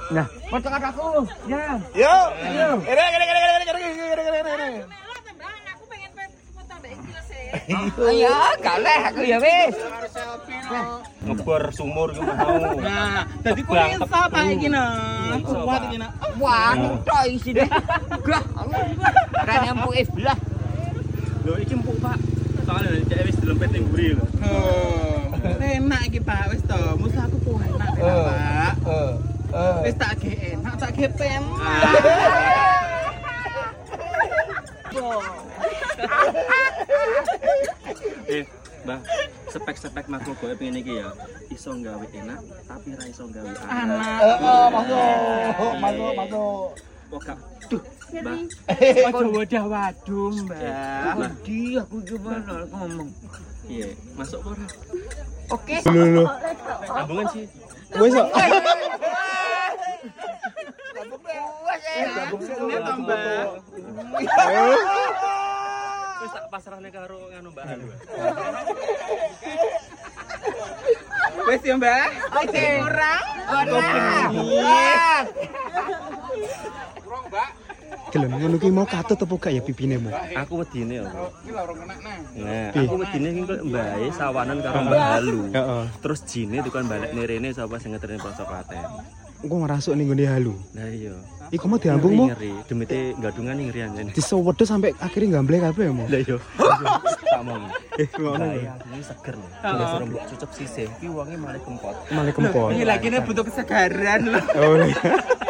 Nah, foto aku. Ya. Yuk. Ini. Ayo, kaleh aku ya wis. Ngebor sumur ki mau. Nah, dadi kuwi iso ta iki nah. Kuat iki nah. Wah, tok isine. Gah, kan empuk belah. Lho iki empuk, Pak. Soale cek wis dilempet ning mburi lho. Enak iki Pak, wis to. Musuh aku ku enak Pak. Wis tak ge enak, tak ge pen. Mbah, spek-spek makhluk kowe pengen iki ya. Iso gawe enak, tapi ra iso gawe anak. Masuk. Kok gak duh, Mbah. Aja wadah waduh, Mbah. Di aku gimana ngomong. Iya, masuk ora? Oke. Lho. Sambungan sih. Wis kok. Ini tambah. Wis tak pasrahne karo nganu Mbak Halu. Wis ya, Mbah. Oke. Kurang. Gelem ngono ki mau katut apa gak ya pipine mu? Aku wedine ya. Iki lho rong enak nah. Nah, aku wedine ki kok mbae sawanan karo Mbak Halu. Heeh. Terus jine dikon balik rene sapa sing ngeterni poso klaten. Engko ngrasuk ning ngene halu. Lah iya. Iku mau diambung mu. Ngeri, demite gadungan ngeri anjene. Disewedo sampai akhirnya gamble kabeh ya mu. Lah iya. Tak mau. Ngono Nah, ya. ini seger lho. Nek suruh mbok cucuk sisih, ki wonge malah kempot. Malah kempon. Ini lagi butuh kesegaran loh. Oh.